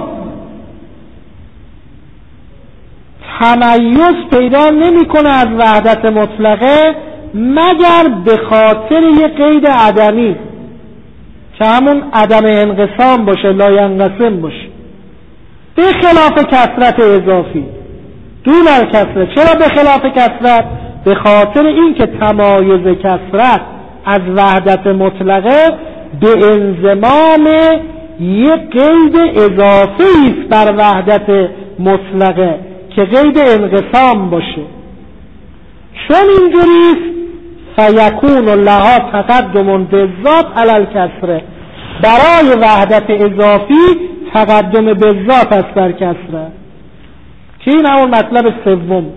تمیز پیدا نمیکنه از وحدت مطلقه مگر به خاطر یه قید عدمی که همون عدم انقسام باشه، لا ینقسم باشه، به خلاف کثرت اضافی دون الکثرت. چرا به خلاف کثرت؟ به خاطر اینکه تمایز کثرت از وحدت مطلقه به انضمام یک قید اضافی است بر وحدت مطلقه که قید انقسام باشه. چون اینجوریست فیکون لها تقدم بالذات علی الکسره، برای وحدت اضافی تقدم بالذات است بر کسره، که این همون مطلب سوم.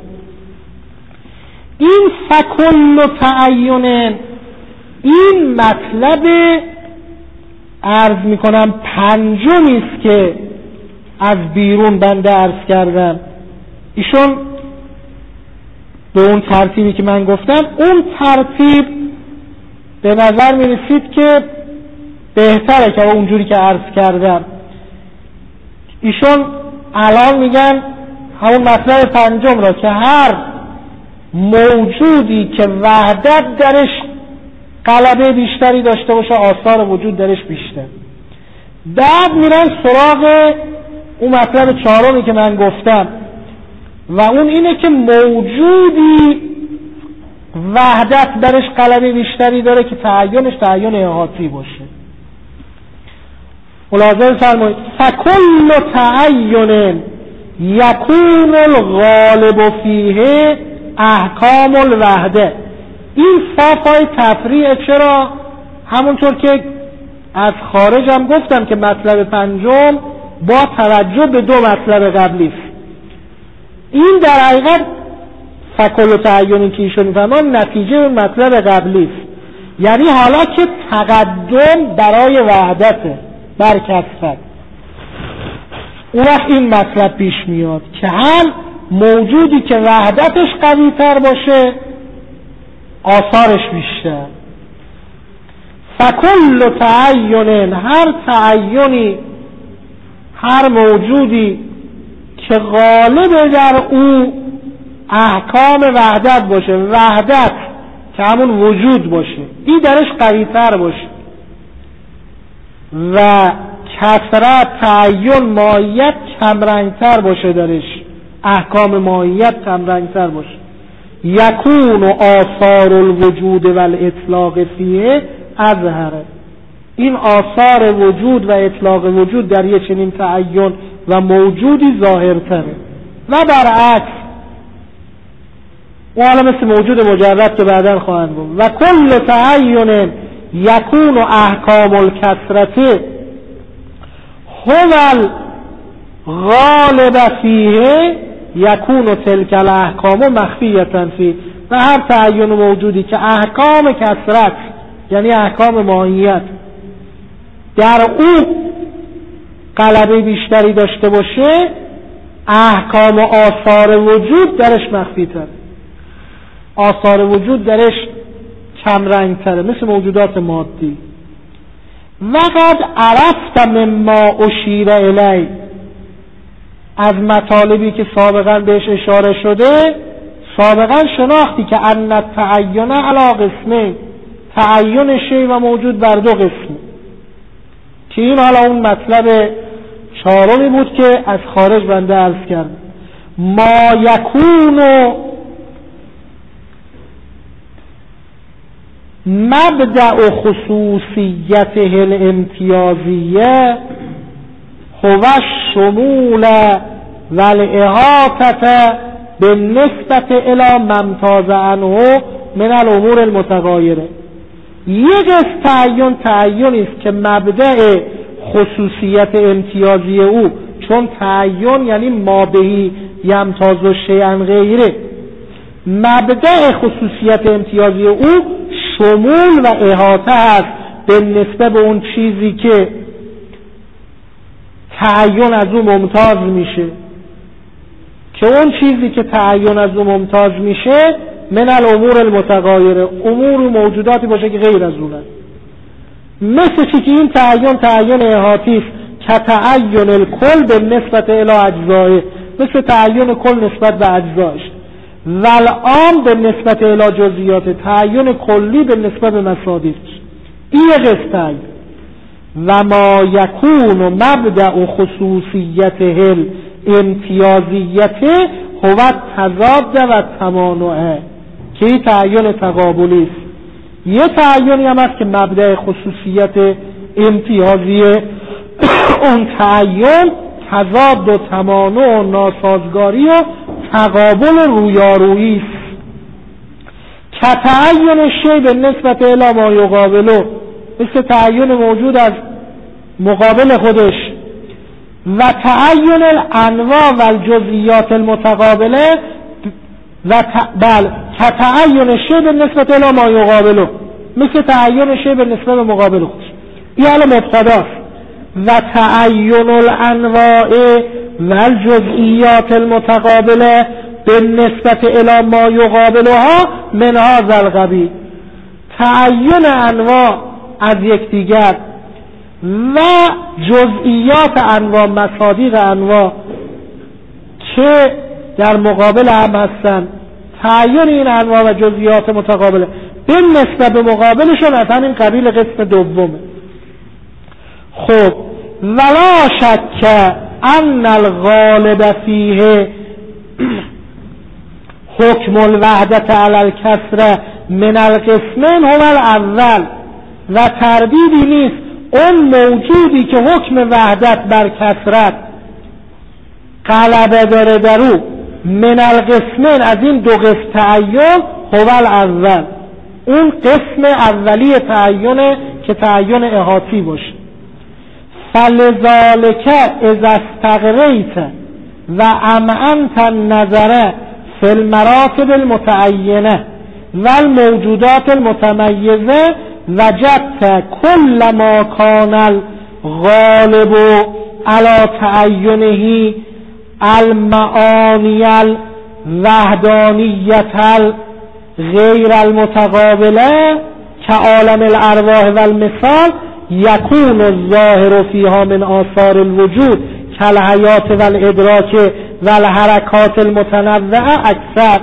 این فکل تعین، این مطلب عرض میکنم پنجمی است که از بیرون بنده عرض کردم. ایشون به اون ترتیبی که من گفتم، اون ترتیب به نظر میرسید که بهتره که اونجوری که عرض کردم. ایشون الان میگن همون مطلب پنجم را که هر موجودی که وحدت درش غلبه بیشتری داشته باشه آثار وجود درش بیشتر. بعد میرن سراغ اون مطلب چهارمی که من گفتم و اون اینه که موجودی وحدت درش غلبه بیشتری داره که تعینش تعین احاطی باشه. ملاحظه فرمایید فکل تعین یکون الغالب فیه احکام الوحده. این صفای تفریع چرا؟ همونطور که از خارج هم گفتم که مطلب پنجم با توجه به دو مطلب قبلی است. این در حقیقت فکل تعینی که ایشون می‌فرمان نتیجه به مطلب قبلی است. یعنی حالا که تقدم برای وحدته بر کثرت، اون وقت این مطلب پیش میاد که هر موجودی که وحدتش قوی تر باشه آثارش بیشتر. فکل تعین، هر تعینی، هر موجودی که غالب در او احکام وحدت باشه، وحدت که همون وجود باشه، این درش قوی تر باشه و کثرت تعین ماهیت کمرنگتر باشه، درش احکام ماهیت کمرنگتر باشه، یکون و آثار الوجود و الاطلاق فیه اظهره. این آثار وجود و اطلاق وجود در یک چنین تعین و موجودی ظاهرتره. و برعکس و حالا مثل موجود مجرد که بعداً خواهند بود. و کل تعین یکون و احکام الکثرت هو الغالب فیه یکون و تلک الاحکام مخفیتا فیه. و هر تعین موجودی که احکام کثرت یعنی احکام ماهیت در او غلبه بیشتری داشته باشه، احکام و آثار وجود درش مخفی تر، آثار وجود درش کم رنگ تره، مثل موجودات مادی. وقد عرفت مما اشیر الی، از مطالبی که سابقا بهش اشاره شده سابقا شناختی که ان التعین علی قسمین، تعین شی و موجود بر دو قسم، که این حالا اون مطلب چهارمی بود که از خارج بنده عرض کرد. ما یکون مبدأ خصوصیته الامتیازیه هو الشمول و الاحاطه بالنسبة الى ممتاز عنه من الامور المتغایره. یک قسم تعین تعینی است که مبدأ خصوصیت امتیازی او، چون تعین یعنی ما بهی یمتاز و شیئا غیره، مبدأ خصوصیت امتیازی او شمول و احاطه است به نسبت به اون چیزی که تعین از او ممتاز میشه، که اون چیزی که تعین از او ممتاز میشه من الامور المتغایره، امور و موجوداتی باشه که غیر از اونه، مثل چی که این تعین تعین احاطی است که تعین الکل به نسبت الی اجزائه، مثل تعین کل نسبت به اجزایش، والعام به نسبت الی جزئیات، تعین کلی به نسبت به مصادیقش. این قسم تعین. و ما یکون مبدأ خصوصیته امتیازیته هو تضاد و تمانعه، که این تعین تقابلی است. یه تعینی هم است که مبدأ خصوصیت امتیازی اون تعین تضاد و تمانع و ناسازگاری و تقابل و رویارویی است، که تعین شی به نسبت الی ما یقابله، مثل تعین موجود از مقابل خودش، و تعین الانواع و الجزئیات المتقابله و ت... بل که تعین شی به نسبت الی ما یقابله، مثل تعین شی به نسبت به مقابل خودش. این حال مبتداست. و تعین الانواع و الجزئیات المتقابله به نسبت الی ما یقابلها من هذا القبیل، تعین انواع از یکدیگر و جزئیات انواع، مصادیق انواع که در مقابل هم هستن، تعین این انواع و جزئیات متقابله به نسبت به مقابلشون از همین قبیل قسم دومه. خب ولا شک ان الغالب فیه حکم الوحدت علی الکسره من القسمین هو الاول، و تردیدی نیست اون موجودی که حکم وحدت بر کثرت غلبه داره در او من القسمین از این دو قسم تعین هو الاول، اون قسم اولی تعین که تعین احاطی باشه. فلذالک اذا استقریت و امعنت النظر فی المراتب المتعینه و الموجودات المتمیزه وجدت کل ما کان الغالب علی تعینه المعانی الوحدانیت غیر المتقابله که عالم الارواح و المثال یکون الظاهر فیها من آثار الوجود کالحیات و الادراک و الحرکات المتنوعه اکثر.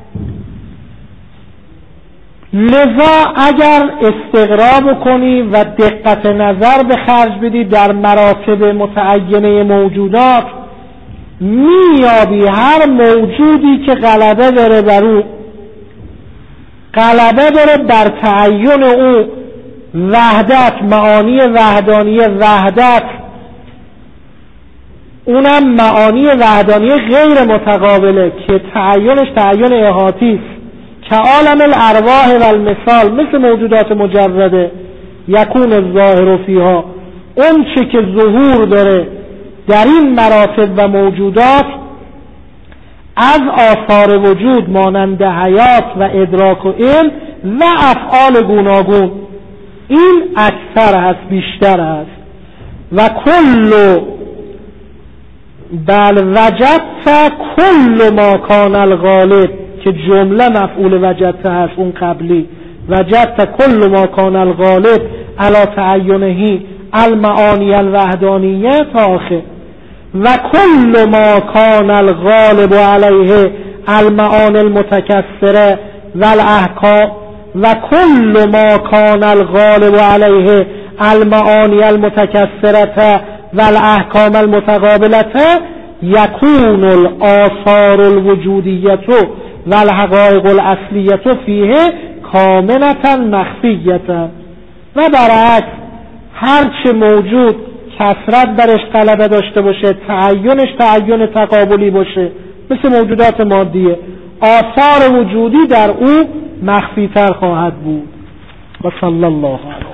لذا اگر استقرا کنی و دقت نظر به خرج بدی در مراتب متعینه موجودات، میابی هر موجودی که غلبه داره بر او، غلبه داره بر تعین او وحدت، معانی وحدانیه وحدت، اونم معانی وحدانیه غیر متقابله که تعینش تعین احاطی است که عالم الارواح و المثال، مثل موجودات مجرده یکون الظاهر فیها، اون چه که ظهور داره در این مراتب و موجودات از آثار وجود مانند حیات و ادراک و علم و افعال گوناگون، این اکثر هست، بیشتر هست. و کل بل وجدت کل ما کان الغالب که جمله مفعول وجدت هست، اون قبلی وجدت کل ما کان الغالب علی تعینه المعانی الوحدانیه تا آخر. و کل ما کان الغالب علیه المعانی المتکثره و الاحکام و کل ما کان الغالب علیه المعانی المتکثره و الاحکام المتقابله یکون الاثار الوجودیه و الحقائق الاصلیه فیه کاملة مخفیه. و برعکس هرچه موجود کثرت برش غلبه داشته باشه، تعینش تعین تقابلی باشه، مثل موجودات مادیه، آثار وجودی در او مخفی تر خواهد بود. و صلی الله علیه.